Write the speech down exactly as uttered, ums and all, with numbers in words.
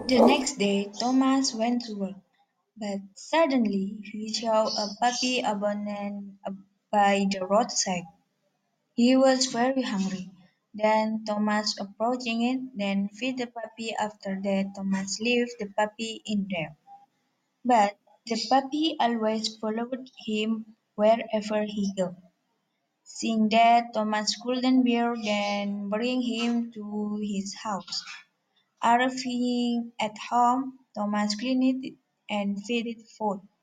The next day, Thomas went to work, but suddenly he saw a puppy abandoned by the roadside. He was very hungry. Then Thomas approaching it, then feed the puppy. After that, Thomas left the puppy in there. But the puppy always followed him wherever he go. Seeing that, Thomas couldn't bear then bring him to his house. Arriving at home, Thomas cleaned it and fed it food.